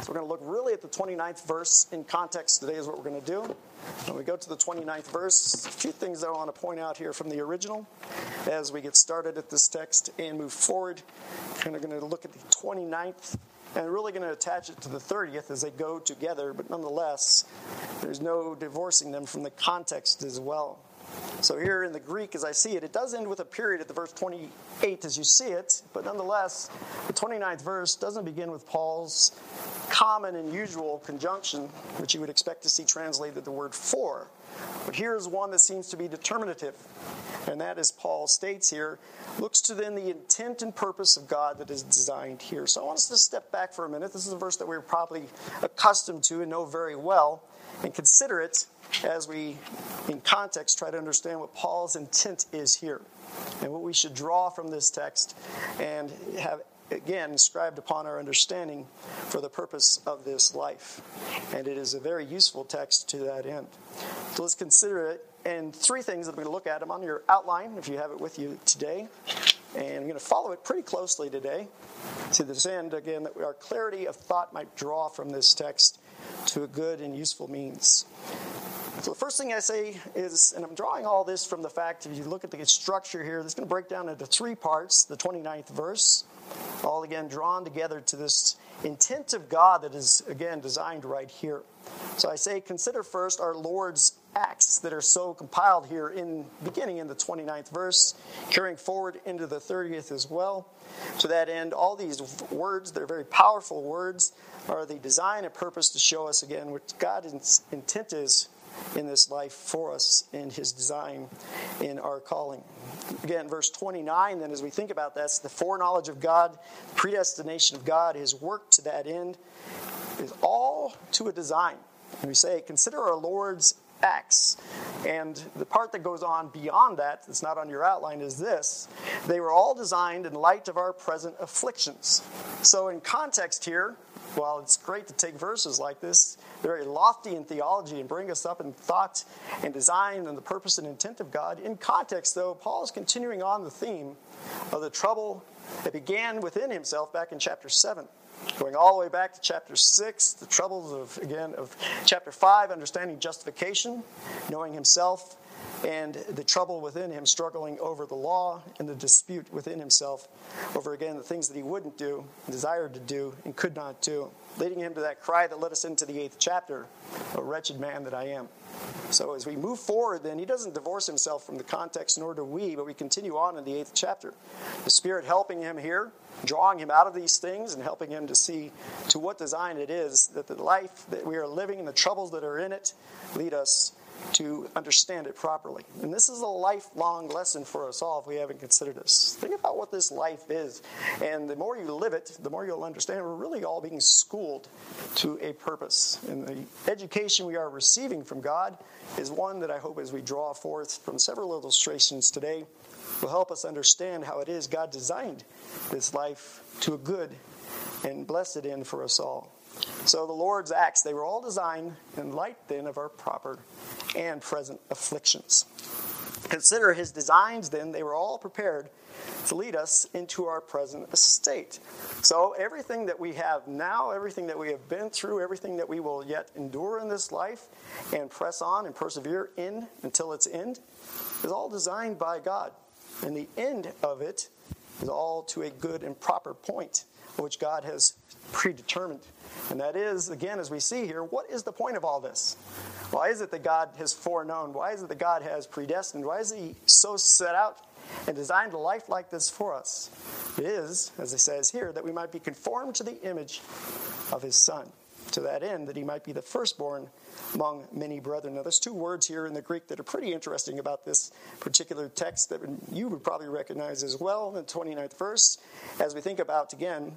So we're going to look really at the 29th verse in context today is what we're going to do. When we go to the 29th verse, a few things that I want to point out here from the original as we get started at this text and move forward. We're going to look at the 29th and really going to attach it to the 30th as they go together, but nonetheless, there's no divorcing them from the context as well. So here in the Greek, as I see it, it does end with a period at the verse 28 as you see it, but nonetheless, the 29th verse doesn't begin with Paul's common and usual conjunction, which you would expect to see translated the word for. But here's one that seems to be determinative, and that, as Paul states here, looks to then the intent and purpose of God that is designed here. So I want us to step back for a minute. This is a verse that we're probably accustomed to and know very well, and consider it as we, in context, try to understand what Paul's intent is here and what we should draw from this text and have, again, inscribed upon our understanding for the purpose of this life. And it is a very useful text to that end. So let's consider it. And three things that I'm going to look at them on your outline, if you have it with you today. And I'm going to follow it pretty closely today to this end, again, that our clarity of thought might draw from this text to a good and useful means. So the first thing I say is, and I'm drawing all this from the fact, if you look at the structure here, this is going to break down into three parts, the 29th verse, all again drawn together to this intent of God that is, again, designed right here. So I say, consider first our Lord's acts that are so compiled here beginning in the 29th verse, carrying forward into the 30th as well. To that end, all these words, they're very powerful words, are the design and purpose to show us, again, what God's intent is in this life for us in his design in our calling. Again, verse 29, then, as we think about this, the foreknowledge of God, predestination of God, his work to that end is all to a design. And we say, consider our Lord's acts. And the part that goes on beyond that, that's not on your outline, is this. They were all designed in light of our present afflictions. So in context here, while it's great to take verses like this, they're very lofty in theology and bring us up in thought and design and the purpose and intent of God. In context, though, Paul is continuing on the theme of the trouble that began within himself back in chapter 7. Going all the way back to chapter 6, the troubles of chapter 5, understanding justification, knowing himself, and the trouble within him struggling over the law and the dispute within himself over, again, the things that he wouldn't do, desired to do, and could not do, leading him to that cry that led us into the 8th chapter, "O wretched man that I am." So as we move forward, then, he doesn't divorce himself from the context, nor do we, but we continue on in the 8th chapter. The Spirit helping him here, drawing him out of these things and helping him to see to what design it is that the life that we are living and the troubles that are in it lead us to understand it properly. And this is a lifelong lesson for us all if we haven't considered this. Think about what this life is. And the more you live it, the more you'll understand we're really all being schooled to a purpose. And the education we are receiving from God is one that I hope, as we draw forth from several illustrations today, will help us understand how it is God designed this life to a good and blessed end for us all. So the Lord's acts, they were all designed in light then of our proper and present afflictions. Consider his designs then, they were all prepared to lead us into our present estate. So everything that we have now, everything that we have been through, everything that we will yet endure in this life and press on and persevere in until its end is all designed by God. And the end of it is all to a good and proper point, which God has predetermined. And that is, again, as we see here, what is the point of all this? Why is it that God has foreknown? Why is it that God has predestined? Why is he so set out and designed a life like this for us? It is, as it says here, that we might be conformed to the image of his Son, to that end that he might be the firstborn among many brethren. Now, there's two words here in the Greek that are pretty interesting about this particular text that you would probably recognize as well in the 29th verse. As we think about, again,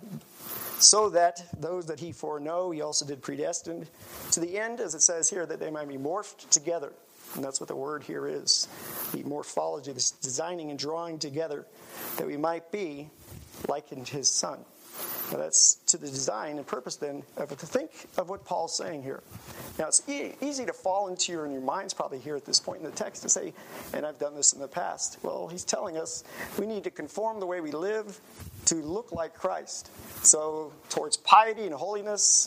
so that those that he foreknow, he also did predestined, to the end, as it says here, that they might be morphed together. And that's what the word here is. The morphology, this designing and drawing together, that we might be like in his Son. Now that's to the design and purpose then of to think of what Paul's saying here. Now it's easy to fall into your minds probably here at this point in the text to say, and I've done this in the past. Well, he's telling us we need to conform the way we live to look like Christ. So towards piety and holiness,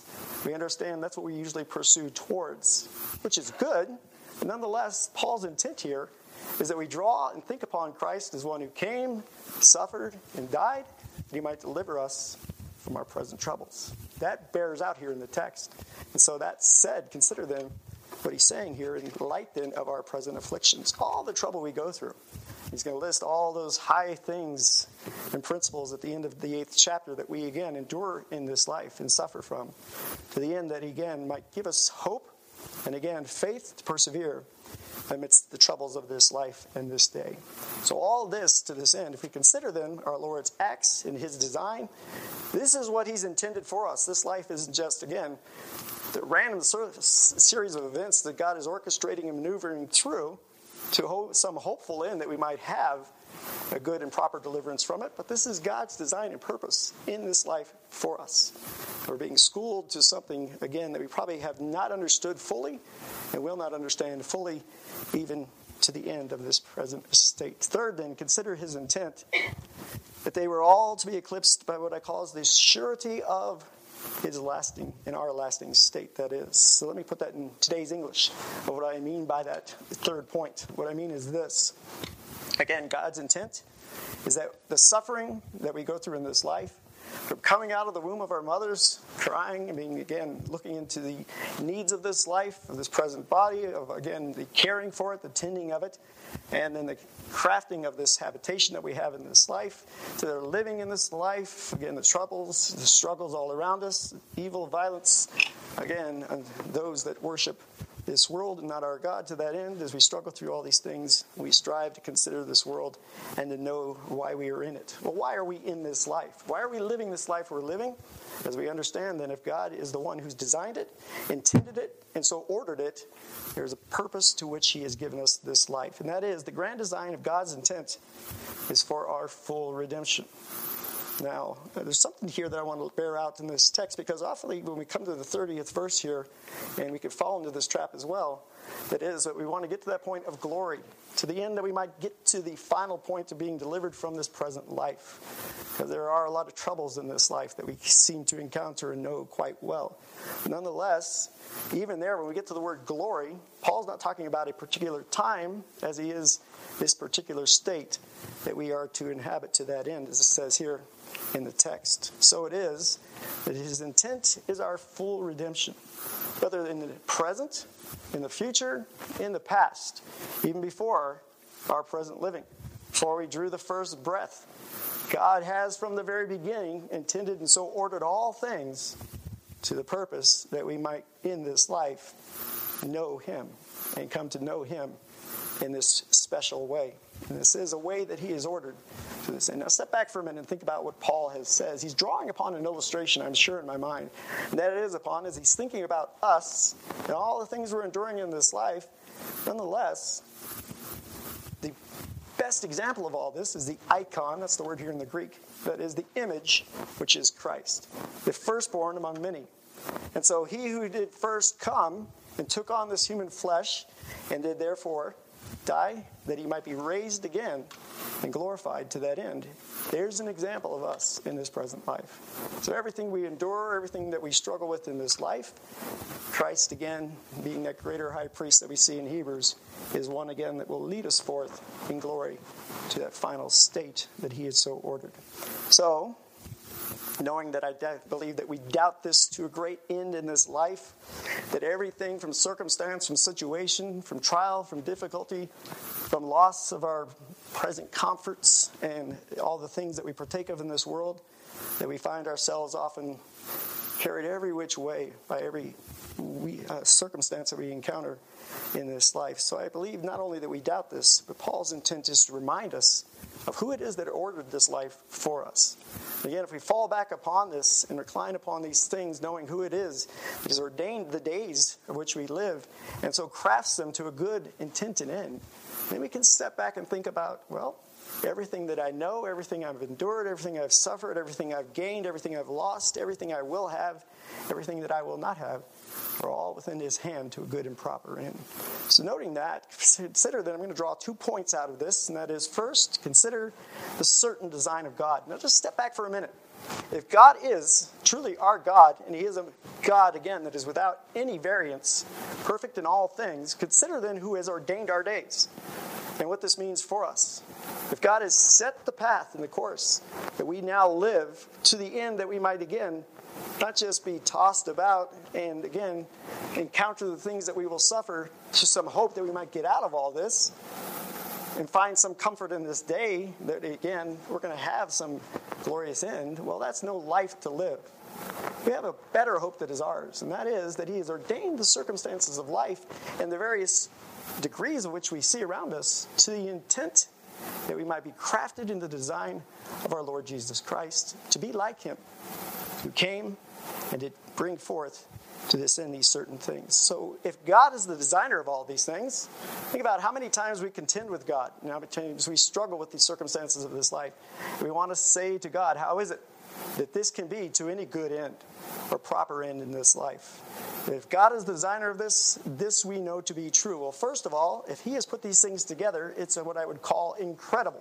We understand that's what we usually pursue towards, which is good. But nonetheless, Paul's intent here is that we draw and think upon Christ as one who came, suffered, and died, that he might deliver us from our present troubles. That bears out here in the text. And so that said, consider then what he's saying here in light then of our present afflictions, all the trouble we go through. He's going to list all those high things and principles at the end of the 8th chapter that we again endure in this life and suffer from, to the end that he again might give us hope and again faith to persevere amidst the troubles of this life and this day. So all this to this end, if we consider then our Lord's acts and his design, this is what he's intended for us. This life isn't just, again, the random series of events that God is orchestrating and maneuvering through to some hopeful end that we might have a good and proper deliverance from it. But this is God's design and purpose in this life for us. We're being schooled to something, again, that we probably have not understood fully and will not understand fully even to the end of this present state. Third, then, consider his intent that they were all to be eclipsed by what I call the surety of his lasting, in our lasting state, that is. So let me put that in today's English, of what I mean by that third point. What I mean is this. Again, God's intent is that the suffering that we go through in this life, from coming out of the womb of our mothers, crying, and being, again, looking into the needs of this life, of this present body, of, again, the caring for it, the tending of it, and then the crafting of this habitation that we have in this life, to their living in this life, again, the troubles, the struggles all around us, evil, violence, again, and those that worship this world and not our God. To that end, as we struggle through all these things, we strive to consider this world and to know why we are in it. Well, why are we in this life? Why are we living this life we're living? As we understand, then, if God is the one who's designed it, intended it, and so ordered it, there's a purpose to which he has given us this life. And that is, the grand design of God's intent is for our full redemption. Now, there's something here that I want to bear out in this text, because often when we come to the 30th verse here, and we could fall into this trap as well, that is that we want to get to that point of glory, to the end that we might get to the final point of being delivered from this present life. Because there are a lot of troubles in this life that we seem to encounter and know quite well. Nonetheless, even there, when we get to the word glory, Paul's not talking about a particular time as he is this particular state that we are to inhabit to that end, as it says here in the text. So it is that his intent is our full redemption, whether in the present, in the future, in the past, even before our present living, before we drew the first breath. God has from the very beginning intended and so ordered all things to the purpose that we might in this life know him and come to know him in this special way. And this is a way that he has ordered to this end. Now step back for a minute and think about what Paul says. He's drawing upon an illustration, I'm sure, in my mind. And that it is upon as he's thinking about us and all the things we're enduring in this life. Nonetheless, the best example of all this is the icon, that's the word here in the Greek, that is the image, which is Christ, the firstborn among many. And so he who did first come and took on this human flesh and did therefore die, that he might be raised again and glorified to that end. There's an example of us in this present life. So everything we endure, everything that we struggle with in this life, Christ again, being that greater high priest that we see in Hebrews, is one again that will lead us forth in glory to that final state that he has so ordered. So, knowing that I believe that we doubt this to a great end in this life, that everything from circumstance, from situation, from trial, from difficulty, from loss of our present comforts and all the things that we partake of in this world, that we find ourselves often carried every which way by every circumstance that we encounter in this life. So I believe not only that we doubt this, but Paul's intent is to remind us of who it is that ordered this life for us. Again, if we fall back upon this and recline upon these things, knowing who it is that has ordained the days of which we live, and so crafts them to a good intent and end, then we can step back and think about, well, everything that I know, everything I've endured, everything I've suffered, everything I've gained, everything I've lost, everything I will have, everything that I will not have, are all within his hand to a good and proper end. So noting that, consider that I'm going to draw 2 points out of this, and that is, first, consider the certain design of God. Now just step back for a minute if God is truly our God, and he is a God, again, that is without any variance, perfect in all things, consider then who has ordained our days and what this means for us. If God has set the path and the course that we now live to the end, that we might again not just be tossed about and again encounter the things that we will suffer, to some hope that we might get out of all this and find some comfort in this day that again we're going to have some glorious end. Well, that's no life to live. We have a better hope that is ours, and that is that he has ordained the circumstances of life and the various degrees of which we see around us to the intent that we might be crafted in the design of our Lord Jesus Christ, to be like him, who came and did bring forth to this end these certain things. So if God is the designer of all these things, think about how many times we contend with God, and how many times we struggle with the circumstances of this life. We want to say to God, how is it that this can be to any good end or proper end in this life? If God is the designer of this we know to be true. Well, first of all, if he has put these things together, it's what I would call incredible.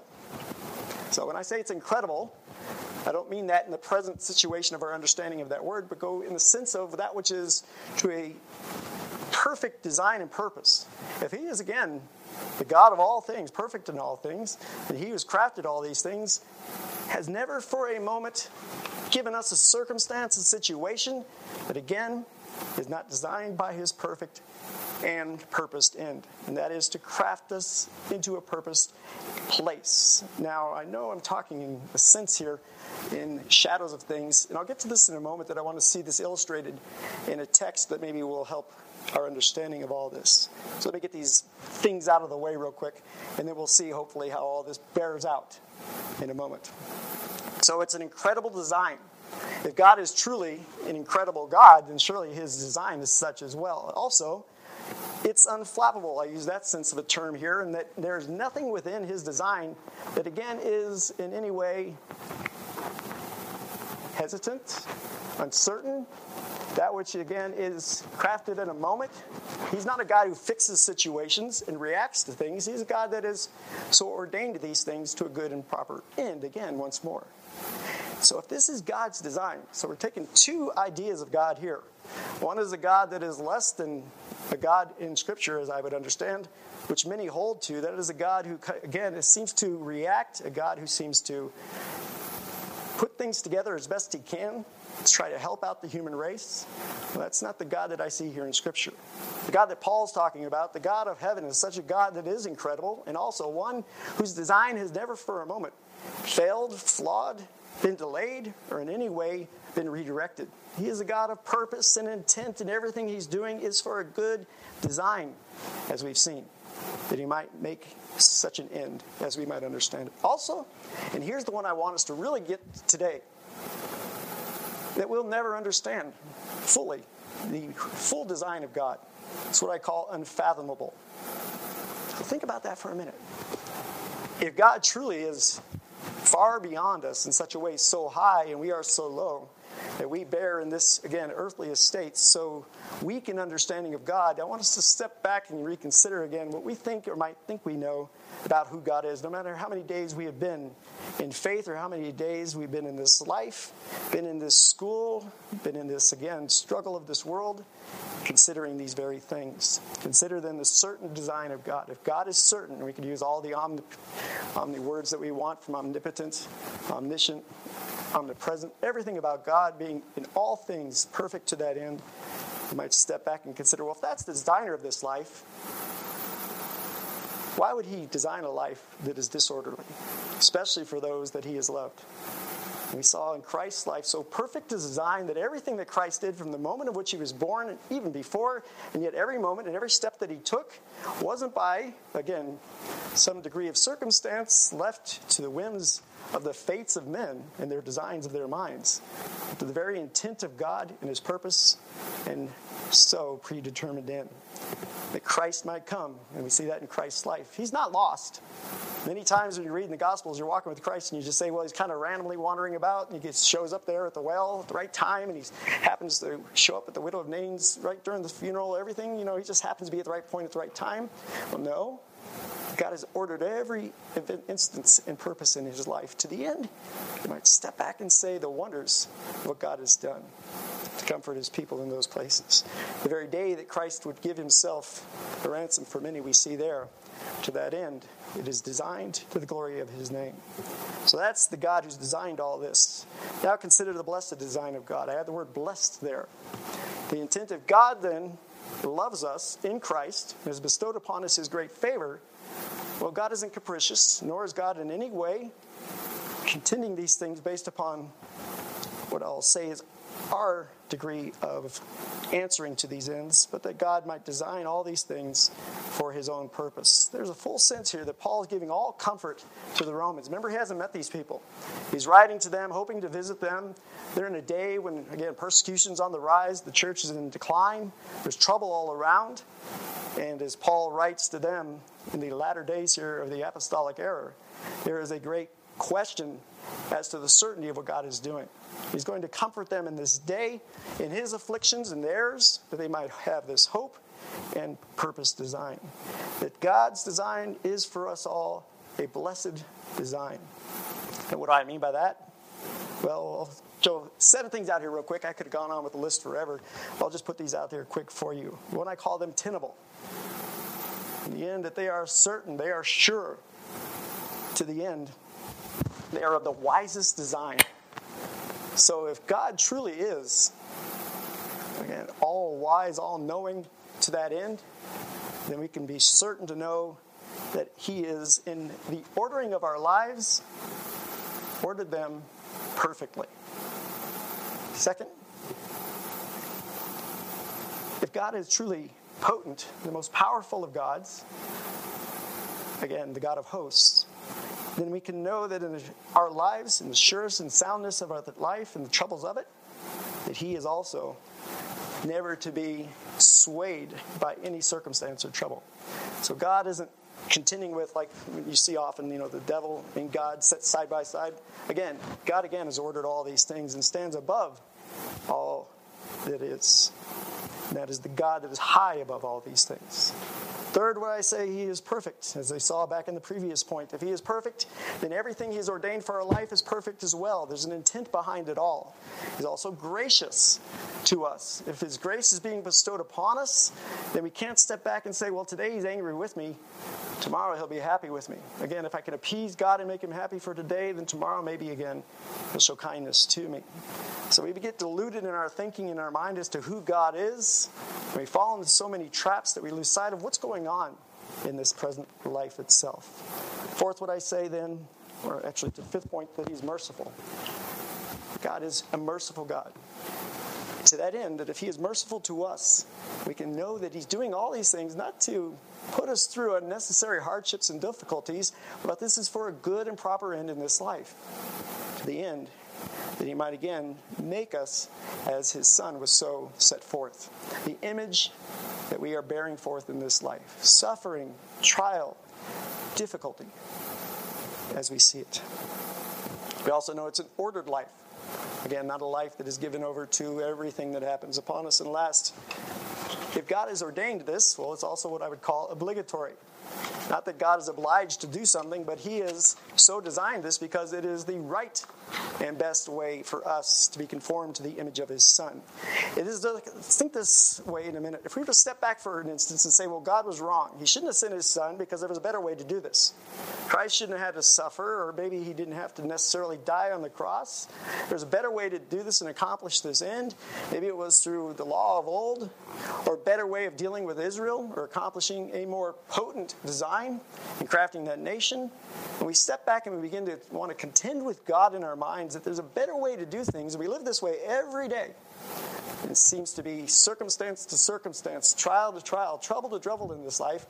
So when I say it's incredible, I don't mean that in the present situation of our understanding of that word, but go in the sense of that which is to a perfect design and purpose. If he is, again, the God of all things, perfect in all things, and he who's crafted all these things, has never for a moment given us a circumstance, a situation that, again, is not designed by his perfect and purposed end. And that is to craft us into a purposed place. Now, I know I'm talking in a sense here in shadows of things, and I'll get to this in a moment, that I want to see this illustrated in a text that maybe will help our understanding of all this. So let me get these things out of the way real quick, and then we'll see hopefully how all this bears out in a moment. So it's an incredible design. If God is truly an incredible God, then surely his design is such as well. Also, it's unflappable. I use that sense of a term here, and that there's nothing within his design that, again, is in any way hesitant, uncertain, that which, again, is crafted in a moment. He's not a God who fixes situations and reacts to things. He's a God that is so ordained to these things to a good and proper end, again, once more. So if this is God's design, so we're taking two ideas of God here. One is a God that is less than a God in Scripture, as I would understand, which many hold to. That is a God who, again, seems to react, a God who seems to put things together as best he can to try to help out the human race. Well, that's not the God that I see here in Scripture. The God that Paul's talking about, the God of heaven, is such a God that is incredible, and also one whose design has never for a moment failed, flawed, been delayed, or in any way been redirected. He is a God of purpose and intent, and everything he's doing is for a good design, as we've seen, that he might make such an end as we might understand it. Also, and here's the one I want us to really get today, that we'll never understand fully the full design of God. It's what I call unfathomable. So think about that for a minute. If God truly is far beyond us in such a way, so high and we are so low, that we bear in this, again, earthly estate, so weak in understanding of God, I want us to step back and reconsider again what we think or might think we know about who God is, no matter how many days we have been in faith or how many days we've been in this life, been in this school, been in this, again, struggle of this world, considering these very things. Consider then the certain design of God. If God is certain, we could use all the omni words that we want, from omnipotent, omniscient, omnipresent, everything about God being in all things perfect to that end. You might step back and consider, well, if that's the designer of this life, why would he design a life that is disorderly, especially for those that he has loved? We saw in Christ's life so perfect a design that everything that Christ did from the moment of which he was born, and even before, and yet every moment and every step that he took wasn't by, again, some degree of circumstance left to the whims of the fates of men and their designs of their minds, to the very intent of God and his purpose, and so predetermined end, that Christ might come. And we see that in Christ's life. He's not lost. Many times when you read in the Gospels, you're walking with Christ and you just say, well, he's kind of randomly wandering about, and he shows up there at the well at the right time, and he happens to show up at the widow of Nain's right during the funeral, everything, he just happens to be at the right point at the right time. Well, no. God has ordered every instance and purpose in his life to the end. You might step back and say the wonders of what God has done to comfort his people in those places. The very day that Christ would give himself a ransom for many, we see there. To that end, it is designed to the glory of his name. So that's the God who's designed all this. Now consider the blessed design of God. I had the word blessed there. The intent of God then loves us in Christ and has bestowed upon us his great favor. Well, God isn't capricious, nor is God in any way contending these things based upon what I'll say is our degree of answering to these ends, but that God might design all these things for his own purpose. There's a full sense here that Paul is giving all comfort to the Romans. Remember, he hasn't met these people. He's writing to them, hoping to visit them. They're in a day when, again, persecution's on the rise. The church is in decline. There's trouble all around. And as Paul writes to them in the latter days here of the apostolic era, there is a great question as to the certainty of what God is doing. He's going to comfort them in this day, in his afflictions and theirs, that they might have this hope and purpose design. That God's design is for us all a blessed design. And what do I mean by that? Well, I'll show 7 things out here real quick. I could have gone on with the list forever. I'll just put these out there quick for you. When I call them tenable. In the end, that they are certain, they are sure. To the end, they are of the wisest design. So if God truly is, again, all wise, all knowing to that end, then we can be certain to know that he is, in the ordering of our lives, ordered them perfectly. Second, if God is truly potent, the most powerful of gods, again, the God of hosts, then we can know that in our lives, in the sureness and soundness of our life and the troubles of it, that he is also never to be swayed by any circumstance or trouble. So God isn't contending with, like you see often, the devil and God set side by side. Again, God again has ordered all these things and stands above all that is. And that is the God that is high above all these things. Third, what I say, he is perfect. As I saw back in the previous point, if he is perfect, then everything he's ordained for our life is perfect as well. There's an intent behind it all. He's also gracious to us. If his grace is being bestowed upon us, then we can't step back and say, well, today he's angry with me. Tomorrow he'll be happy with me. Again, if I can appease God and make him happy for today, then tomorrow maybe again he'll show kindness to me. So we get deluded in our thinking, in our mind as to who God is. We fall into so many traps that we lose sight of what's going on in this present life itself. Fourth, what I say then, or actually to the 5th point, that he's merciful. God is a merciful God. To that end, that if he is merciful to us, we can know that he's doing all these things not to put us through unnecessary hardships and difficulties, but this is for a good and proper end in this life. To the end, that he might again make us as his Son was so set forth. The image that we are bearing forth in this life. Suffering, trial, difficulty, as we see it. We also know it's an ordered life. Again, not a life that is given over to everything that happens upon us. And last, if God has ordained this, well, it's also what I would call obligatory. Not that God is obliged to do something, but he has so designed this because it is the right and best way for us to be conformed to the image of his Son. It is, let's think this way in a minute. If we were to step back for an instance and say, well, God was wrong. He shouldn't have sent his Son because there was a better way to do this. Christ shouldn't have had to suffer, or maybe he didn't have to necessarily die on the cross. There's a better way to do this and accomplish this end. Maybe it was through the law of old, or a better way of dealing with Israel, or accomplishing a more potent design in crafting that nation. And we step back and we begin to want to contend with God in our minds that there's a better way to do things. We live this way every day. It seems to be circumstance to circumstance, trial to trial, trouble to trouble in this life.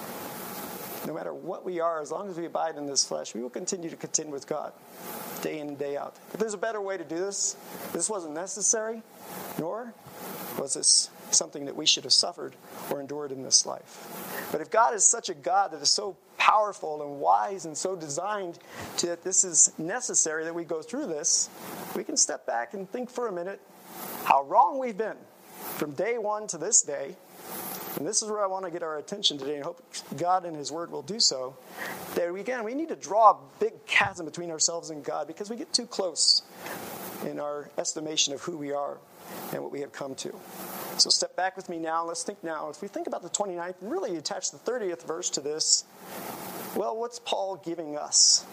No matter what we are, as long as we abide in this flesh, we will continue to contend with God day in and day out. If there's a better way to do this, this wasn't necessary, nor was this something that we should have suffered or endured in this life. But if God is such a God that is so powerful and wise and so designed to that this is necessary that we go through this, we can step back and think for a minute how wrong we've been from day one to this day, And this is where I want to get our attention today, and hope God and his word will do so. That we need to draw a big chasm between ourselves and God, because we get too close in our estimation of who we are and what we have come to. So step back with me now. Let's think now. If we think about the 29th and really attach the 30th verse to this, well, what's Paul giving us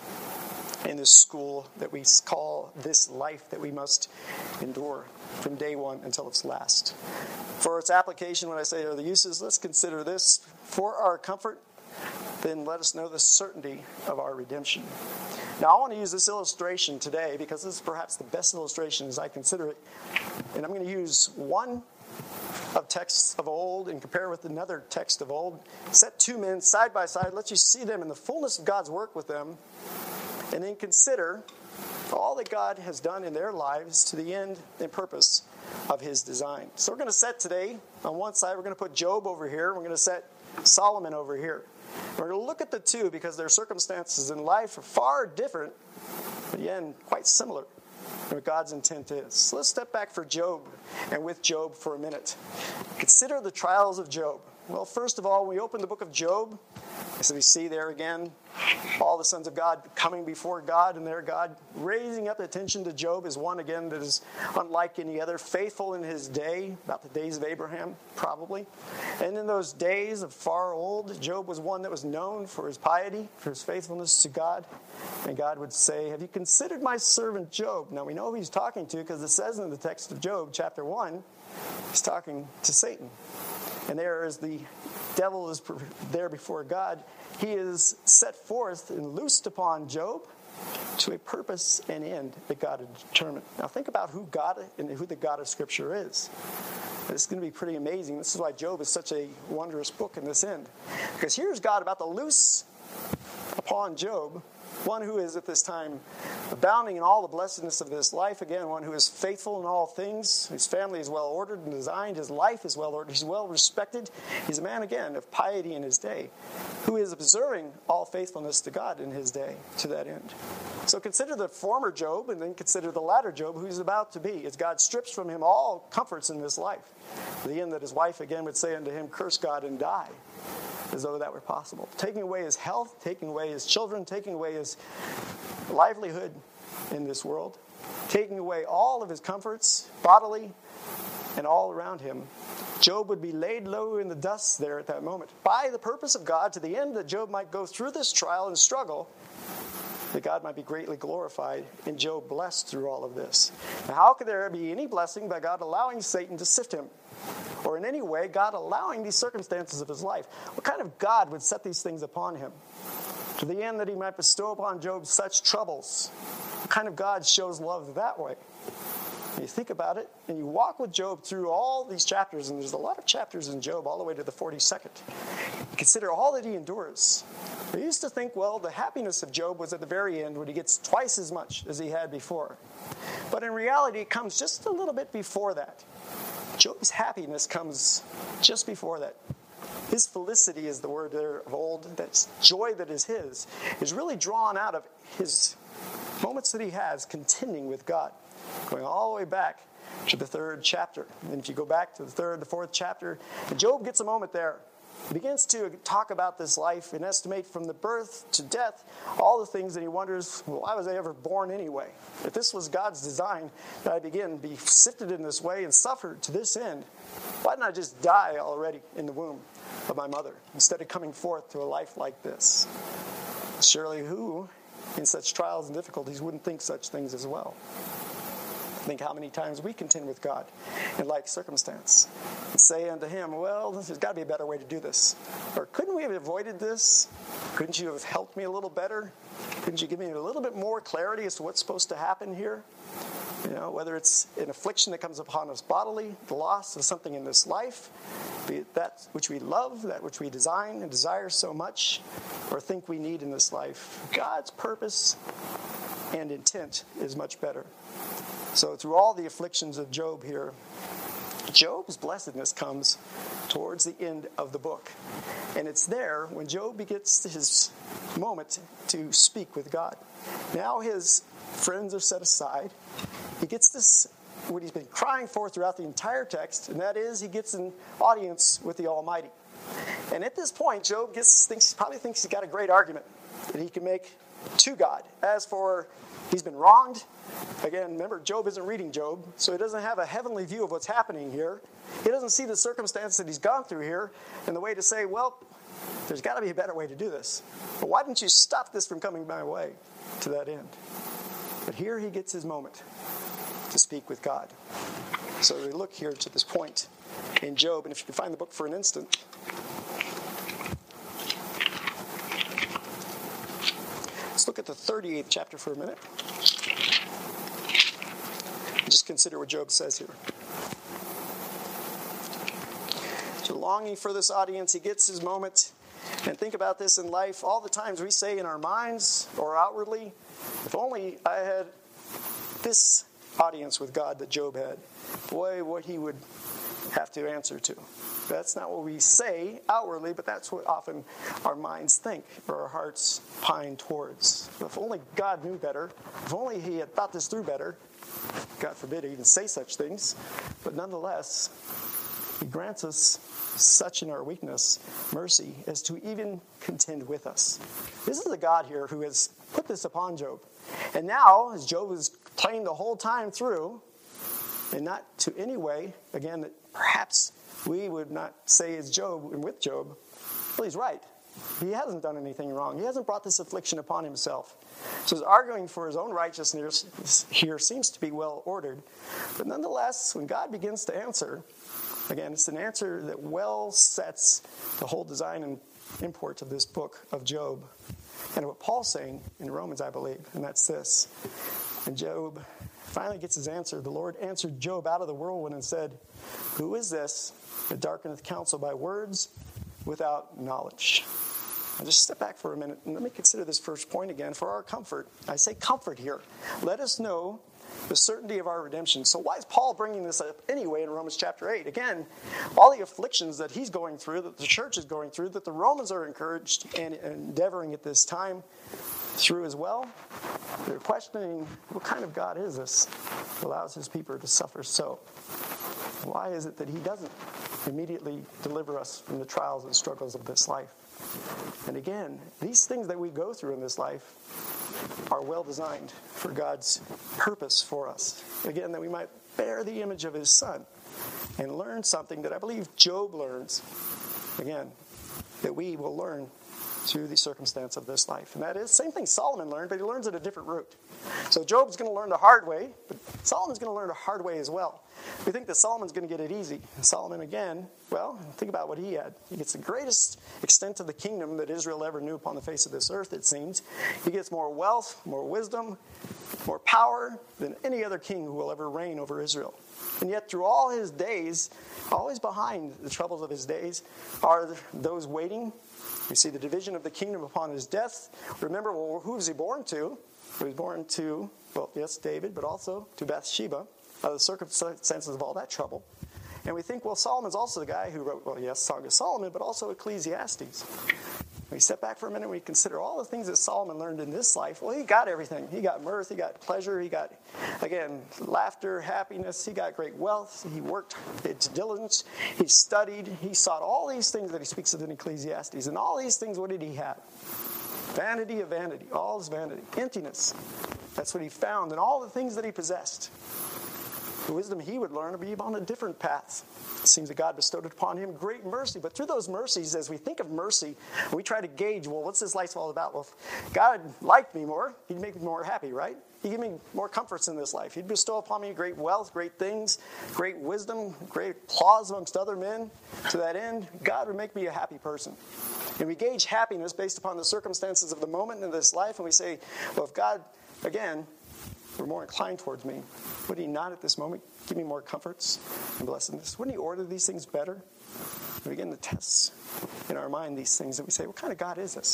in this school that we call this life that we must endure from day one until its last? For its application, when I say are the uses, let's consider this. For our comfort, then let us know the certainty of our redemption. Now, I want to use this illustration today because this is perhaps the best illustration as I consider it. And I'm going to use one of texts of old and compare with another text of old. Set two men side by side, let you see them in the fullness of God's work with them, and then consider all that God has done in their lives to the end and purpose of his design. So we're going to set today, on one side, we're going to put Job over here. We're going to set Solomon over here. We're going to look at the two because their circumstances in life are far different, but again, quite similar in what God's intent is. So let's step back for Job and with Job for a minute. Consider the trials of Job. Well, first of all, when we open the book of Job, as we see there again, all the sons of God coming before God, and their God raising up attention to Job is one, again, that is unlike any other, faithful in his day, about the days of Abraham, probably. And in those days of far old, Job was one that was known for his piety, for his faithfulness to God. And God would say, have you considered my servant Job? Now, we know who he's talking to because it says in the text of Job, chapter 1, he's talking to Satan. And there is the devil is there before God. He is set forth and loosed upon Job to a purpose and end that God had determined. Now think about who God and who the God of Scripture is. This is going to be pretty amazing. This is why Job is such a wondrous book in this end. Because here's God about to loose upon Job, one who is at this time abounding in all the blessedness of this life. Again, one who is faithful in all things. His family is well ordered and designed. His life is well ordered. He's well respected. He's a man, again, of piety in his day, who is observing all faithfulness to God in his day to that end. So consider the former Job and then consider the latter Job, who he's about to be, as God strips from him all comforts in this life. To the end that his wife again would say unto him, curse God and die, as though that were possible. Taking away his health, taking away his children, taking away his livelihood in this world, taking away all of his comforts, bodily and all around him. Job would be laid low in the dust there at that moment, by the purpose of God, to the end that Job might go through this trial and struggle, that God might be greatly glorified and Job blessed through all of this. Now, how could there be any blessing by God allowing Satan to sift him? Or in any way, God allowing these circumstances of his life? What kind of God would set these things upon him? To the end that he might bestow upon Job such troubles. What kind of God shows love that way? You think about it, and you walk with Job through all these chapters, and there's a lot of chapters in Job all the way to the 42nd. Consider all that he endures. We used to think, well, the happiness of Job was at the very end when he gets twice as much as he had before. But in reality, it comes just a little bit before that. Job's happiness comes just before that. His felicity is the word there of old. That joy that is his is really drawn out of his moments that he has contending with God, going all the way back to the 3rd chapter. And if you go back to the 3rd, the 4th chapter, Job gets a moment there. He begins to talk about this life and estimate from the birth to death all the things that he wonders, well, why was I ever born anyway? If this was God's design that I begin to be sifted in this way and suffer to this end, why didn't I just die already in the womb of my mother instead of coming forth to a life like this? Surely who, in such trials and difficulties, wouldn't think such things as well? Think how many times we contend with God in like circumstance and say unto him, well, there's got to be a better way to do this. Or couldn't we have avoided this? Couldn't you have helped me a little better? Couldn't you give me a little bit more clarity as to what's supposed to happen here? You know, whether it's an affliction that comes upon us bodily, the loss of something in this life, be it that which we love, that which we design and desire so much, or think we need in this life. God's purpose and intent is much better. So through all the afflictions of Job here, Job's blessedness comes towards the end of the book. And it's there when Job gets his moment to speak with God. Now his friends are set aside. He gets this what he's been crying for throughout the entire text, and that is he gets an audience with the Almighty. And at this point, Job probably thinks he's got a great argument that he can make to God. As for he's been wronged, again, remember, Job isn't reading Job, so he doesn't have a heavenly view of what's happening here. He doesn't see the circumstance that he's gone through here and the way to say, well, there's got to be a better way to do this. But why didn't you stop this from coming my way to that end? But here he gets his moment to speak with God. So we look here to this point in Job, and if you can find the book for an instant. Let's look at the 38th chapter for a minute. Just consider what Job says here. So longing for this audience, he gets his moment. And think about this in life. All the times we say in our minds or outwardly, if only I had this audience with God that Job had, boy, what he would have to answer to. That's not what we say outwardly, but that's what often our minds think or our hearts pine towards. If only God knew better, if only he had thought this through better, God forbid he even say such things, but nonetheless, he grants us such in our weakness mercy as to even contend with us. This is a God here who has put this upon Job. And now, as Job is playing the whole time through, and not to any way, again, that perhaps we would not say as Job and with Job, well, he's right. He hasn't done anything wrong. He hasn't brought this affliction upon himself. So his arguing for his own righteousness here seems to be well ordered. But nonetheless, when God begins to answer, again, it's an answer that well sets the whole design and import of this book of Job. And what Paul's saying in Romans, I believe, and that's this. And Job finally gets his answer. The Lord answered Job out of the whirlwind and said, "Who is this that darkeneth counsel by words without knowledge?" Now just step back for a minute and let me consider this first point again for our comfort. I say comfort here. Let us know the certainty of our redemption. So why is Paul bringing this up anyway in Romans chapter 8? Again, all the afflictions that he's going through, that the church is going through, that the Romans are encouraged and endeavoring at this time through as well, they're questioning, what kind of God is this that allows his people to suffer so? Why is it that he doesn't immediately deliver us from the trials and struggles of this life? And again, these things that we go through in this life are well designed for God's purpose for us. Again, that we might bear the image of his Son and learn something that I believe Job learns. Again, that we will learn through the circumstance of this life. And that is, same thing Solomon learned, but he learns at a different route. So Job's going to learn the hard way, but Solomon's going to learn the hard way as well. We think that Solomon's going to get it easy. And Solomon, again, well, think about what he had. He gets the greatest extent of the kingdom that Israel ever knew upon the face of this earth, it seems. He gets more wealth, more wisdom, more power than any other king who will ever reign over Israel. And yet through all his days, always behind the troubles of his days, are those waiting. We see the division of the kingdom upon his death. Remember, well, who was he born to? He was born to, well, yes, David, but also to Bathsheba, the circumstances of all that trouble. And we think, well, Solomon's also the guy who wrote, well, yes, Song of Solomon, but also Ecclesiastes. We step back for a minute and we consider all the things that Solomon learned in this life. Well, he got everything. He got mirth, he got pleasure, he got, again, laughter, happiness. He got great wealth. He worked to diligence. He studied. He sought all these things that he speaks of in Ecclesiastes. And all these things, what did he have? Vanity of vanity. All is vanity. Emptiness. That's what he found in all the things that he possessed. The wisdom he would learn would be on a different path. It seems that God bestowed upon him great mercy. But through those mercies, as we think of mercy, we try to gauge, well, what's this life all about? Well, if God liked me more, he'd make me more happy, right? He'd give me more comforts in this life. He'd bestow upon me great wealth, great things, great wisdom, great applause amongst other men. To that end, God would make me a happy person. And we gauge happiness based upon the circumstances of the moment in this life, and we say, well, if God, again, were more inclined towards me, would he not at this moment give me more comforts and blessedness? Wouldn't he order these things better? We begin to test in our mind these things, and we say, what kind of God is this?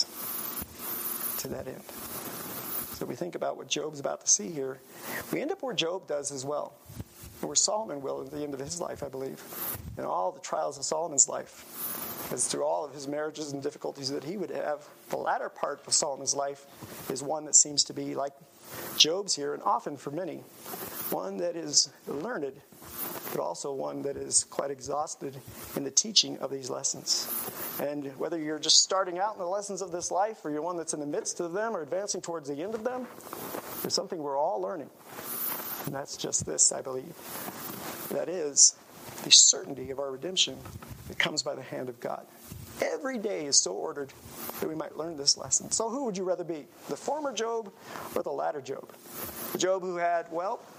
To that end. So we think about what Job's about to see here. We end up where Job does as well, and where Solomon will at the end of his life, I believe, and all the trials of Solomon's life. As through all of his marriages and difficulties that he would have, the latter part of Solomon's life is one that seems to be like Job's here, and often for many, one that is learned, but also one that is quite exhausted in the teaching of these lessons. And whether you're just starting out in the lessons of this life, or you're one that's in the midst of them or advancing towards the end of them, there's something we're all learning. And that's just this, I believe. That is the certainty of our redemption that comes by the hand of God. Every day is so ordered that we might learn this lesson. So who would you rather be? The former Job or the latter Job? The Job who had,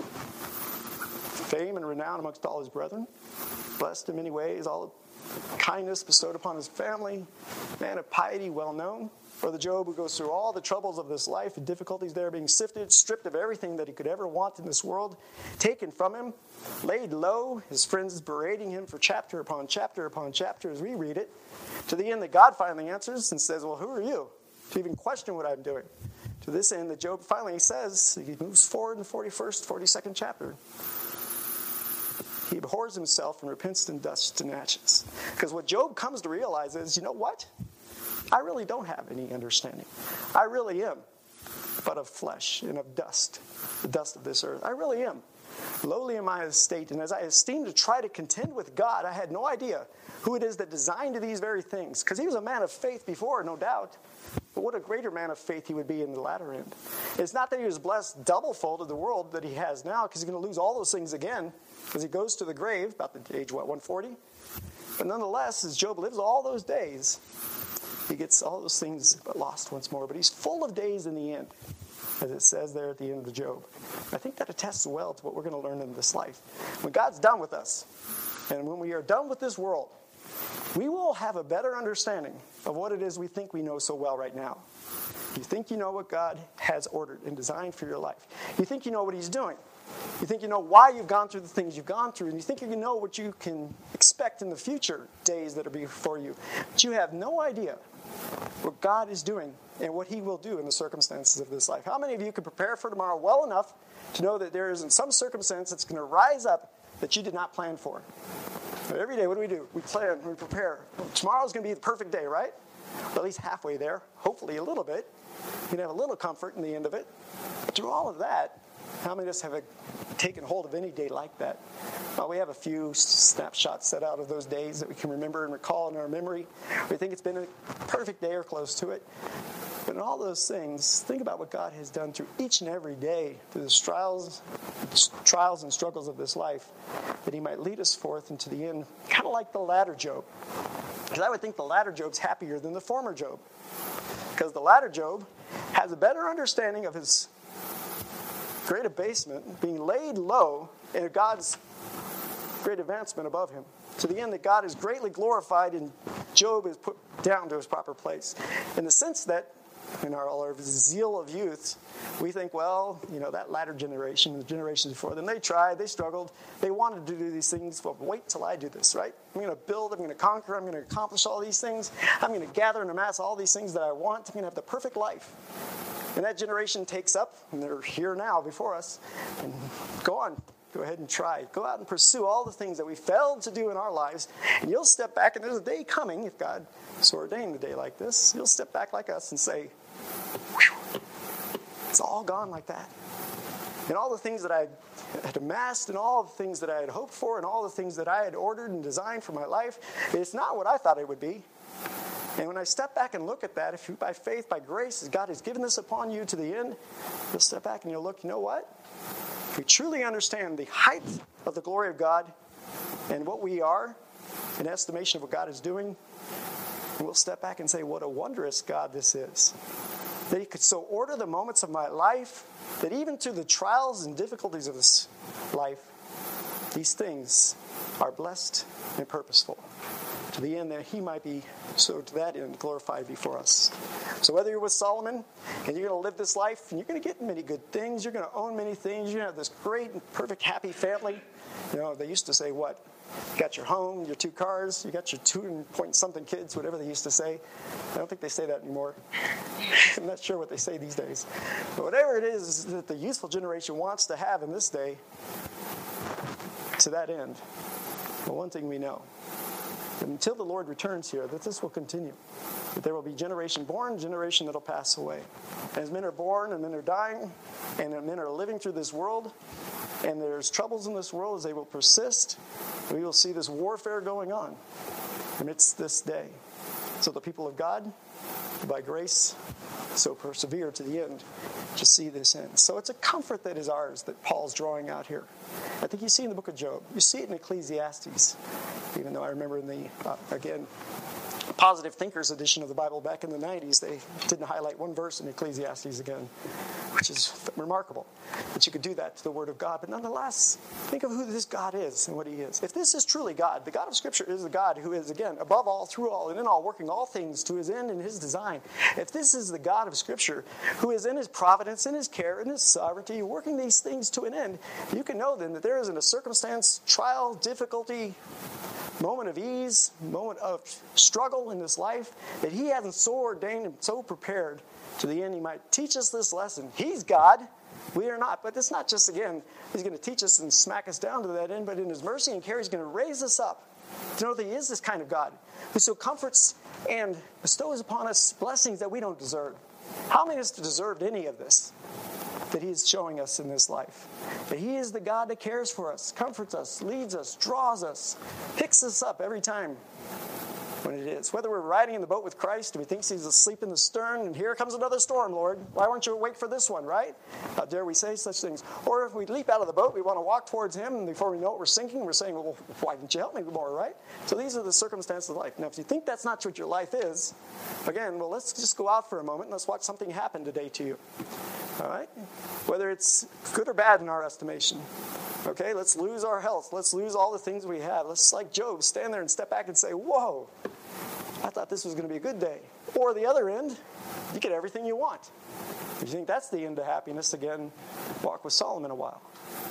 fame and renown amongst all his brethren, blessed in many ways, all kindness bestowed upon his family, man of piety, well known. Or the Job who goes through all the troubles of this life and difficulties there, being sifted, stripped of everything that he could ever want in this world, taken from him, laid low, his friends berating him for chapter upon chapter upon chapter as we read it, to the end that God finally answers and says, well, who are you to even question what I'm doing? To this end that Job finally says, he moves forward in the 41st, 42nd chapter. He abhors himself and repents in dust and ashes. Because what Job comes to realize is, you know what? I really don't have any understanding. I really am but of flesh and of dust, the dust of this earth. I really am. Lowly in my estate, and as I esteemed to try to contend with God, I had no idea who it is that designed these very things. Because he was a man of faith before, no doubt. But what a greater man of faith he would be in the latter end. It's not that he was blessed double-fold of the world that he has now, because he's going to lose all those things again as he goes to the grave, about the age, 140? But nonetheless, as Job lives all those days, he gets all those things lost once more. But he's full of days in the end, as it says there at the end of Job. I think that attests well to what we're going to learn in this life. When God's done with us, and when we are done with this world, we will have a better understanding of what it is we think we know so well right now. You think you know what God has ordered and designed for your life. You think you know what he's doing. You think you know why you've gone through the things you've gone through, and you think you know what you can expect in the future days that are before you. But you have no idea what God is doing and what he will do in the circumstances of this life. How many of you can prepare for tomorrow well enough to know that there is in some circumstance that's going to rise up that you did not plan for? Every day, what do? We plan, we prepare. Tomorrow's going to be the perfect day, right? Or at least halfway there, hopefully a little bit. You can have a little comfort in the end of it. But through all of that, how many of us have taken hold of any day like that? Well, we have a few snapshots set out of those days that we can remember and recall in our memory. We think it's been a perfect day or close to it. But in all those things, think about what God has done through each and every day, through the trials and struggles of this life, that he might lead us forth into the end, kind of like the latter Job. Because I would think the latter Job's happier than the former Job. Because the latter Job has a better understanding of his great abasement, being laid low, and God's great advancement above him. To the end that God is greatly glorified and Job is put down to his proper place. In the sense that, in all our zeal of youth, we think, well, that latter generation, the generations before them, they tried, they struggled, they wanted to do these things. Well, wait till I do this, right? I'm going to build, I'm going to conquer, I'm going to accomplish all these things. I'm going to gather and amass all these things that I want. I'm going to have the perfect life. And that generation takes up, and they're here now before us, and go ahead and try. Go out and pursue all the things that we failed to do in our lives, and you'll step back, and there's a day coming, if God so ordained a day like this, you'll step back like us and say, whew, it's all gone like that. And all the things that I had amassed, and all the things that I had hoped for, and all the things that I had ordered and designed for my life, it's not what I thought it would be. And when I step back and look at that, if you, by faith, by grace, as God has given this upon you to the end, you'll step back and you'll look, you know what? If we truly understand the height of the glory of God and what we are in estimation of what God is doing, we'll step back and say, what a wondrous God this is. That he could so order the moments of my life that even through the trials and difficulties of this life, these things are blessed and purposeful. To the end that he might be, so to that end, glorified before us. So whether you're with Solomon, and you're going to live this life, and you're going to get many good things, you're going to own many things, you're going to have this great, perfect, happy family. They used to say what? You got your home, your 2 cars, you got your 2-point-something kids, whatever they used to say. I don't think they say that anymore. I'm not sure what they say these days. But whatever it is that the youthful generation wants to have in this day, to that end, well, one thing we know, until the Lord returns here, that this will continue. That there will be generation born, generation that will pass away. And as men are born and men are dying, and men are living through this world, And there's troubles in this world as they will persist. We will see this warfare going on amidst this day. So the people of God, by grace, so persevere to the end to see this end. So it's a comfort that is ours that Paul's drawing out here. I think you see in the book of Job. You see it in Ecclesiastes. Even though I remember in the, Positive Thinkers edition of the Bible back in the 90s, they didn't highlight one verse in Ecclesiastes again, which is remarkable that you could do that to the Word of God. But nonetheless, think of who this God is and what He is. If this is truly God, the God of Scripture is the God who is, again, above all, through all, and in all, working all things to His end and His design. If this is the God of Scripture who is in His providence, in His care, in His sovereignty, working these things to an end, you can know then that there isn't a circumstance, trial, difficulty, moment of ease, moment of struggle in this life that He hasn't so ordained and so prepared to the end He might teach us this lesson. He's God. We are not. But it's not just, again, He's going to teach us and smack us down to that end, but in His mercy and care, He's going to raise us up to know that He is this kind of God who so comforts and bestows upon us blessings that we don't deserve. How many of us deserved any of this that He is showing us in this life? That He is the God that cares for us, comforts us, leads us, draws us, picks us up every time when it is. Whether we're riding in the boat with Christ and we think He's asleep in the stern, and here comes another storm, Lord. Why weren't you awake for this one, right? How dare we say such things? Or if we leap out of the boat, we want to walk towards Him, and before we know it, we're sinking. We're saying, well, why didn't you help me more, right? So these are the circumstances of life. Now, if you think that's not what your life is, again, well, let's just go out for a moment and let's watch something happen today to you. All right? Whether it's good or bad in our estimation. Okay, let's lose our health. Let's lose all the things we have. Let's, like Job, stand there and step back and say, whoa, I thought this was going to be a good day. Or the other end, you get everything you want. If you think that's the end of happiness, again, walk with Solomon a while.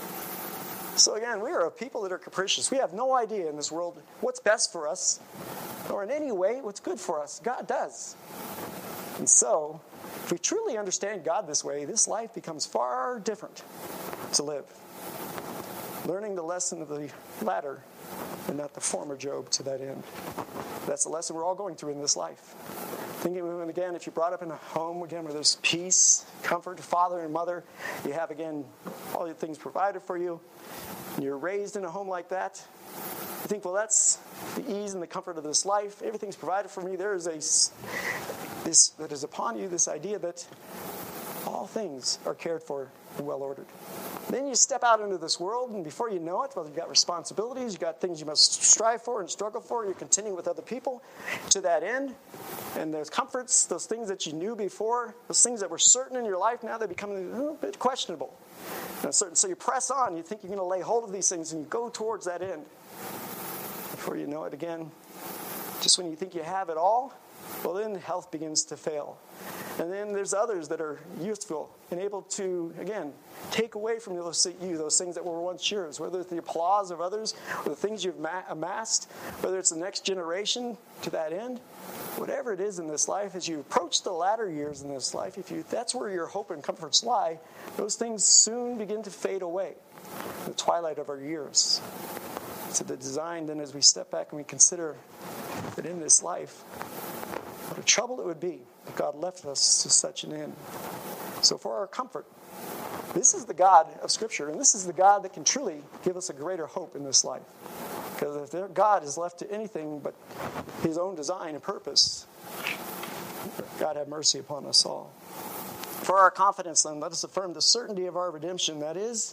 So again, we are a people that are capricious. We have no idea in this world what's best for us, or in any way what's good for us. God does. And so, if we truly understand God this way, this life becomes far different to live. Learning the lesson of the latter and not the former Job to that end. That's the lesson we're all going through in this life. Thinking, again, if you're brought up in a home, again, where there's peace, comfort, father and mother, you have, again, all your things provided for you, and you're raised in a home like that, you think, well, that's the ease and the comfort of this life. Everything's provided for me. There is this that is upon you, this idea that all things are cared for and well ordered. Then you step out into this world, and before you know it, well, you've got responsibilities, you've got things you must strive for and struggle for. You're continuing with other people to that end. And those comforts, those things that you knew before, those things that were certain in your life, now they become a little bit questionable. So you press on, you think you're going to lay hold of these things, and you go towards that end. Before you know it, again, just when you think you have it all, well, then health begins to fail. And then there's others that are useful and able to, again, take away from those things that were once yours, whether it's the applause of others or the things you've amassed, whether it's the next generation to that end. Whatever it is in this life, as you approach the latter years in this life, that's where your hope and comforts lie, those things soon begin to fade away in the twilight of our years. So the design, then, as we step back and we consider that in this life, what a trouble it would be if God left us to such an end. So for our comfort, this is the God of Scripture, and this is the God that can truly give us a greater hope in this life. Because if their God is left to anything but His own design and purpose, God have mercy upon us all. For our confidence, then, let us affirm the certainty of our redemption, that is,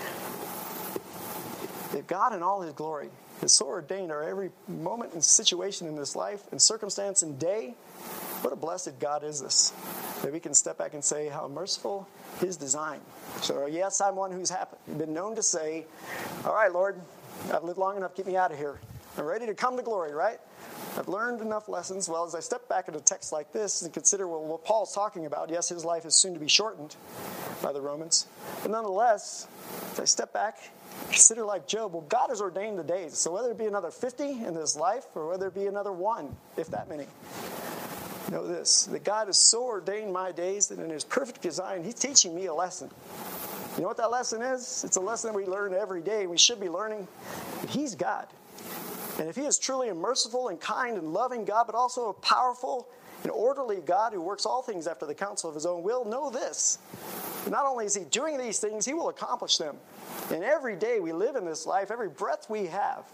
that God in all His glory has so ordained our every moment and situation in this life and circumstance and day. What a blessed God is this, that we can step back and say how merciful His design. So yes, I'm one who's been known to say, all right, Lord, I've lived long enough, get me out of here. I'm ready to come to glory, right? I've learned enough lessons. Well, as I step back at a text like this and consider what Paul's talking about, yes, his life is soon to be shortened by the Romans. But nonetheless, as I step back, consider like Job, well, God has ordained the days. So whether it be another 50 in this life or whether it be another 1, if that many, know this, that God has so ordained my days that in His perfect design, He's teaching me a lesson. You know what that lesson is? It's a lesson that we learn every day. We should be learning that He's God. And if He is truly a merciful and kind and loving God, but also a powerful and orderly God who works all things after the counsel of His own will, know this. Not only is He doing these things, He will accomplish them. And every day we live in this life, every breath we have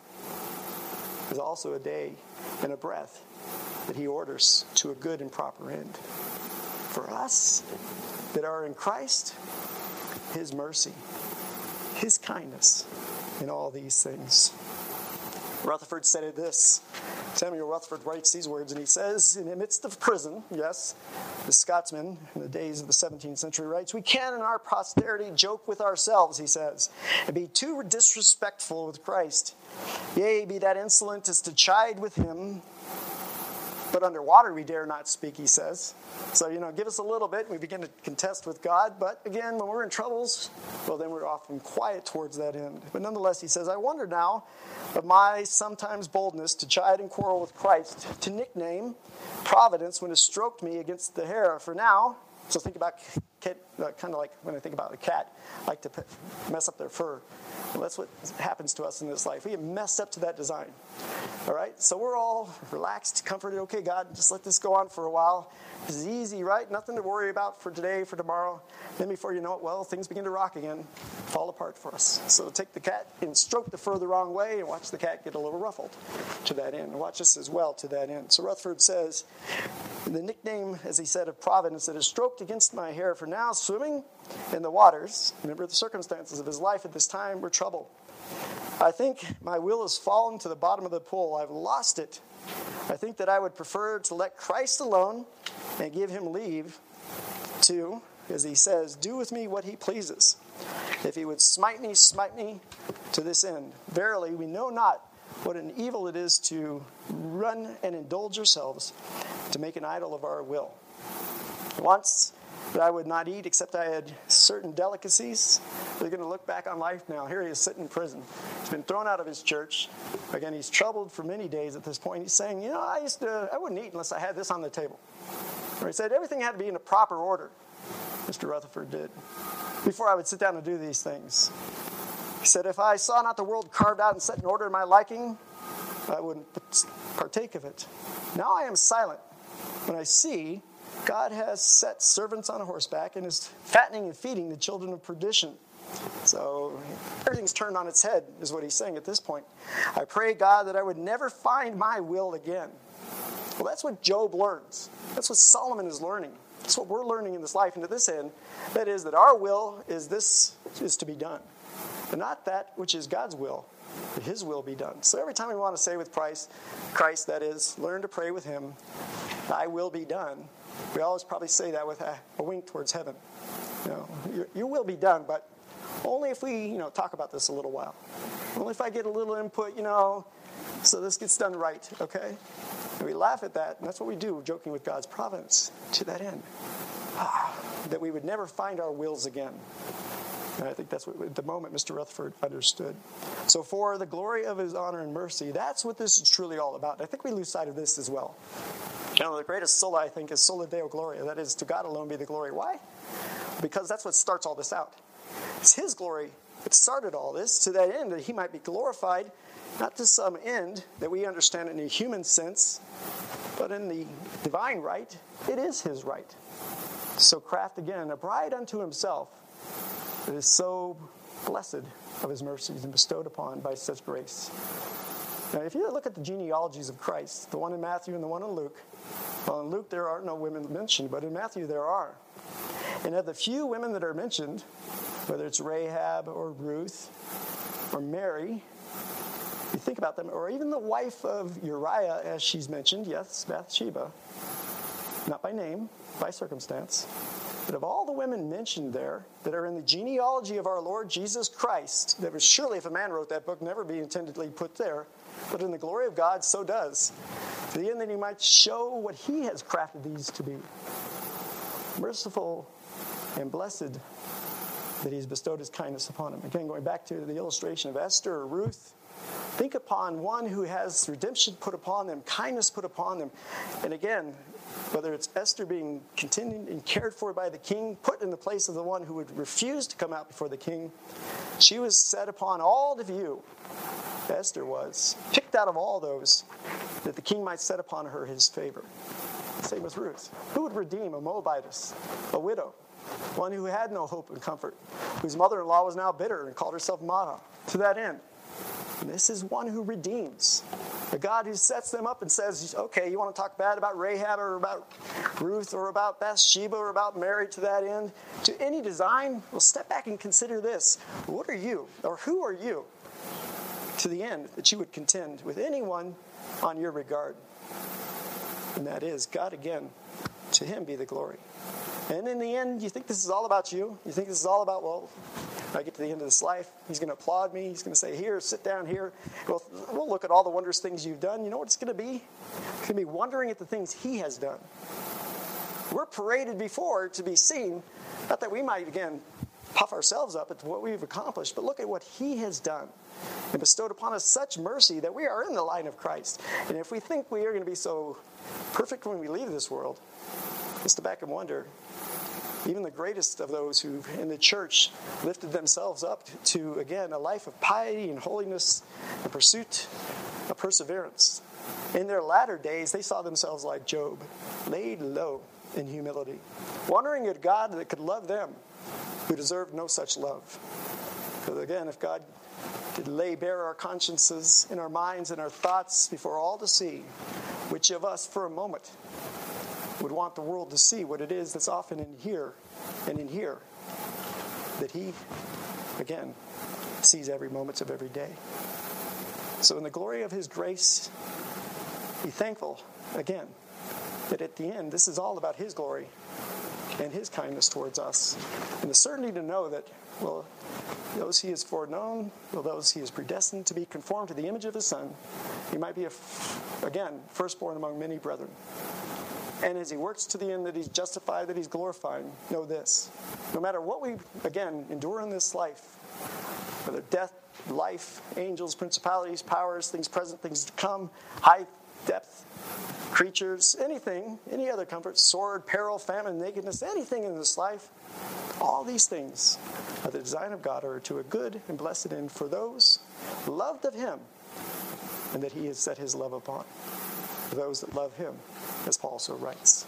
is also a day and a breath that he orders to a good and proper end. For us that are in Christ, his mercy, his kindness in all these things. Rutherford said it this. Samuel Rutherford writes these words, and he says, in the midst of prison, yes, the Scotsman in the days of the 17th century writes, we can in our posterity joke with ourselves, he says, and be too disrespectful with Christ. Yea, be that insolent as to chide with him, but underwater we dare not speak, he says. So, give us a little bit and we begin to contest with God. But again, when we're in troubles, well, then we're often quiet towards that end. But nonetheless, he says, I wonder now of my sometimes boldness to chide and quarrel with Christ, to nickname Providence when it stroked me against the hair. For now, so think about kind of like when I think about a cat, I like to mess up their fur. Well, that's what happens to us in this life. We get messed up to that design. All right? So we're all relaxed, comforted. Okay, God, just let this go on for a while. This is easy, right? Nothing to worry about for today, for tomorrow. Then before you know it, well, things begin to rock again, fall apart for us. So take the cat and stroke the fur the wrong way and watch the cat get a little ruffled to that end. And watch us as well to that end. So Rutherford says, the nickname, as he said, of Providence that is stroked against my hair, for now swimming in the waters, remember the circumstances of his life at this time were trouble. I think my will has fallen to the bottom of the pool. I've lost it. I think that I would prefer to let Christ alone and give him leave to, as he says, do with me what he pleases. If he would smite me to this end. Verily, we know not what an evil it is to run and indulge ourselves to make an idol of our will. Once that I would not eat except I had certain delicacies. They're going to look back on life now. Here he is sitting in prison. He's been thrown out of his church. Again, he's troubled for many days at this point. He's saying, I wouldn't eat unless I had this on the table. Or he said everything had to be in a proper order. Mr. Rutherford did. Before I would sit down and do these things. He said, if I saw not the world carved out and set in order in my liking, I wouldn't partake of it. Now I am silent when I see God has set servants on horseback and is fattening and feeding the children of perdition. So everything's turned on its head, is what he's saying at this point. I pray, God, that I would never find my will again. Well, that's what Job learns. That's what Solomon is learning. That's what we're learning in this life. And to this end, that is that our will is to be done. But not that which is God's will, but his will be done. So every time we want to say with Christ, that is, learn to pray with him, thy will be done. We always probably say that with a wink towards heaven. Your will be done, but only if we, talk about this a little while. Only if I get a little input, so this gets done right, okay? And we laugh at that, and that's what we do, joking with God's providence to that end. That we would never find our wills again. And I think that's what, at the moment, Mr. Rutherford understood. So for the glory of his honor and mercy, that's what this is truly all about. And I think we lose sight of this as well. The greatest sola, I think, is sola Deo Gloria. That is, to God alone be the glory. Why? Because that's what starts all this out. It's his glory that started all this, to that end that he might be glorified, not to some end that we understand in a human sense, but in the divine right, it is his right. So craft again a bride unto himself that is so blessed of his mercies and bestowed upon by such grace. Now, if you look at the genealogies of Christ, the one in Matthew and the one in Luke, well, in Luke there are no women mentioned, but in Matthew there are. And of the few women that are mentioned, whether it's Rahab or Ruth or Mary, you think about them, or even the wife of Uriah, as she's mentioned, yes, Bathsheba, not by name, by circumstance. But of all the women mentioned there that are in the genealogy of our Lord Jesus Christ, that would surely, if a man wrote that book, never be intendedly put there, but in the glory of God, so does, to the end that he might show what he has crafted these to be. Merciful and blessed that he's bestowed his kindness upon him. Again, going back to the illustration of Esther or Ruth, think upon one who has redemption put upon them, kindness put upon them. And again, whether it's Esther being continued and cared for by the king, put in the place of the one who would refuse to come out before the king, she was set upon all the view. Esther was picked out of all those that the king might set upon her his favor. Same with Ruth. Who would redeem a Moabitess, a widow, one who had no hope and comfort, whose mother-in-law was now bitter and called herself Mara, to that end. And this is one who redeems. A God who sets them up and says, okay, you want to talk bad about Rahab or about Ruth or about Bathsheba or about Mary to that end? To any design? Well, step back and consider this. What are you, or who are you, to the end that you would contend with anyone on your regard? And that is, God again, to him be the glory. And in the end, you think this is all about you? You think this is all about, well, when I get to the end of this life, he's going to applaud me. He's going to say, here, sit down here. We'll look at all the wondrous things you've done. You know what it's going to be? It's going to be wondering at the things he has done. We're paraded before to be seen, not that we might, again, puff ourselves up at what we've accomplished, but look at what he has done and bestowed upon us such mercy that we are in the line of Christ. And if we think we are going to be so perfect when we leave this world, just to back and wonder, even the greatest of those who in the church lifted themselves up to, again, a life of piety and holiness and pursuit of perseverance. In their latter days, they saw themselves like Job, laid low in humility, wondering at God that could love them who deserved no such love. Because again, if God could lay bare our consciences and our minds and our thoughts before all to see, which of us for a moment would want the world to see what it is that's often in here and in here, that he, again, sees every moment of every day. So in the glory of his grace, be thankful, again, that at the end, this is all about his glory and his kindness towards us. And the certainty to know that, well, those he has foreknown, well, those he has predestined to be conformed to the image of his Son, he might be, again, firstborn among many brethren. And as he works to the end that he's justified, that he's glorified, know this. No matter what we, again, endure in this life, whether death, life, angels, principalities, powers, things present, things to come, height, depth, creatures, anything, any other comfort, sword, peril, famine, nakedness, anything in this life, all these things are the design of God are to a good and blessed end for those loved of him and that he has set his love upon. For those that love him, as Paul so writes.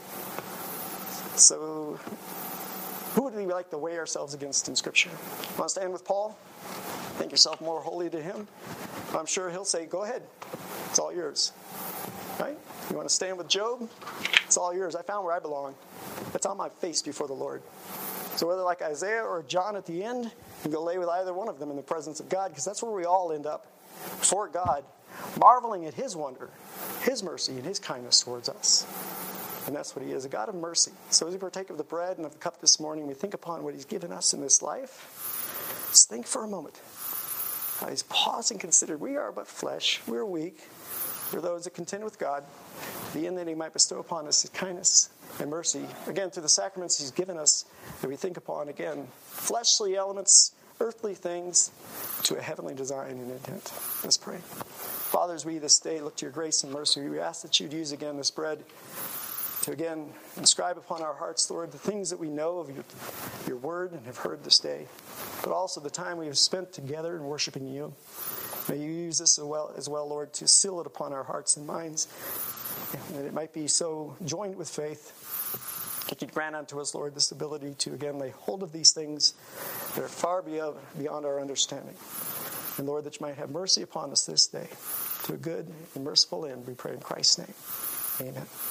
So, who would we like to weigh ourselves against in Scripture? Want to stand with Paul? Think yourself more holy to him? I'm sure he'll say, go ahead. It's all yours. Right? You want to stand with Job? It's all yours. I found where I belong. It's on my face before the Lord. So whether like Isaiah or John at the end, you go lay with either one of them in the presence of God, because that's where we all end up, before God, marveling at his wonder, his mercy, and his kindness towards us. And that's what he is, a God of mercy. So as we partake of the bread and of the cup this morning, we think upon what he's given us in this life. Let's think for a moment. He's paused and considered, we are but flesh, we're weak. We're those that contend with God, the end that he might bestow upon us his kindness and mercy. Again, through the sacraments he's given us, that we think upon, again, fleshly elements, earthly things, to a heavenly design and intent. Let's pray. Father, as we this day look to your grace and mercy, we ask that you'd use again this bread to again inscribe upon our hearts, Lord, the things that we know of your word and have heard this day, but also the time we have spent together in worshiping you. May you use this as well, Lord, to seal it upon our hearts and minds, and that it might be so joined with faith that you'd grant unto us, Lord, this ability to again lay hold of these things that are far beyond our understanding. And Lord, that you might have mercy upon us this day to a good and merciful end, we pray in Christ's name. Amen.